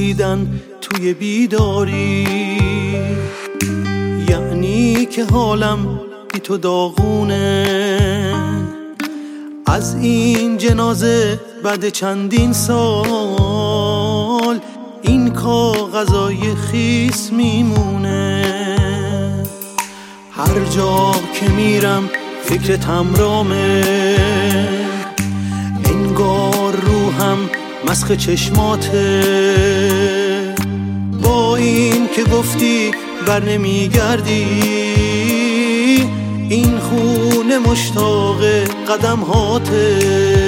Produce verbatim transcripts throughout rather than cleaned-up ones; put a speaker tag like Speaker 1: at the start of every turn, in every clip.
Speaker 1: بوسیدن توی بیداری، یعنی که حالم بی تو داغونه. از این جنازه بعد چندین سال این کاغذای خیس میمونه. هر جا که میرم فکرت همرامه، انگار روحم مسخ چشماته. با این که گفتی بر نمیگردی، این خونه مشتاق قدم هاته.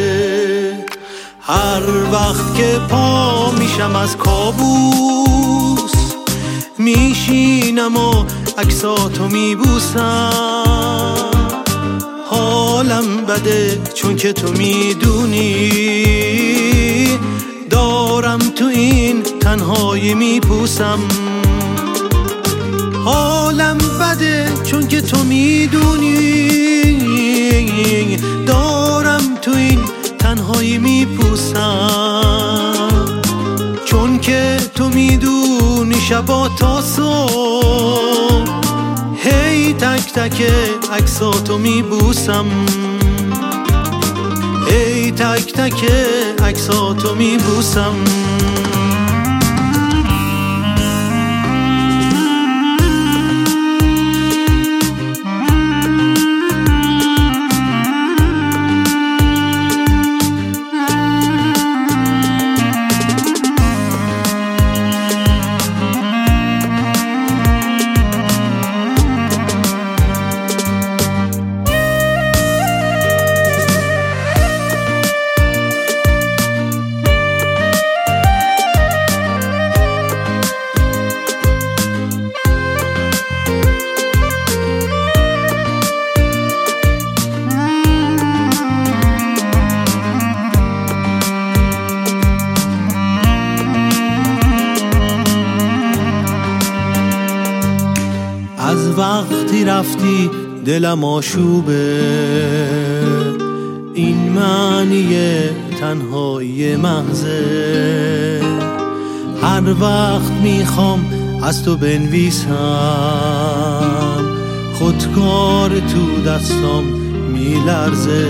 Speaker 1: هر وقت که پا میشم از کابوس، میشینم و عکساتو میبوسم. حالم بده چون که تو میدونی، دارم تو این تنهایی میپوسم. حالم بده چون که تو میدونی، دارم تو این تنهایی میپوسم. چون که تو میدونی شبا تا صبح، هی تک تک عکساتو میبوسم. هی تک تک عکساتو میبوسم. از وقتی رفتی دلم آشوبه، این معنی تنهایی محضه. هر وقت میخوام از تو بنویسم، خودکار تو دستام میلرزه.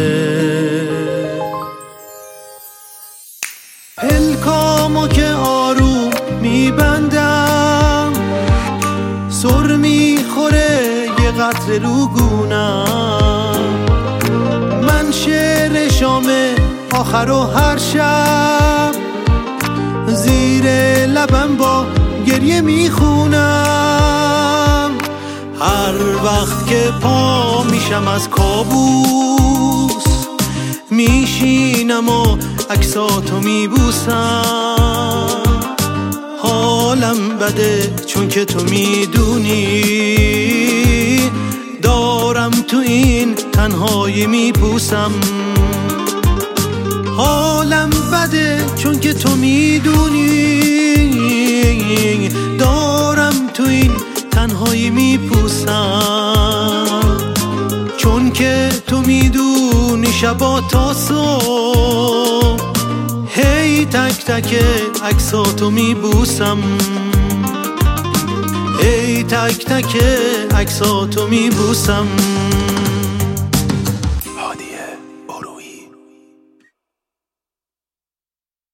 Speaker 1: پلکامو که آروم میبندم، سر میخوره یه قطره رو گونم. من شعر شام آخر و هر شب، زیر لبم با گریه میخونم. هر وقت که پا میشم از کابوس، میشینم و عکساتو میبوسم. حالم بده چون که تو میدونی، دارم تو این تنهایی میپوسم. حالم بده چون که تو میدونی، دارم تو این تنهایی میپوسم. چون که تو میدونی شبا تا صبح، هی تک تک عکساتو میبوسم. هی تک تک عکساتو میبوسم.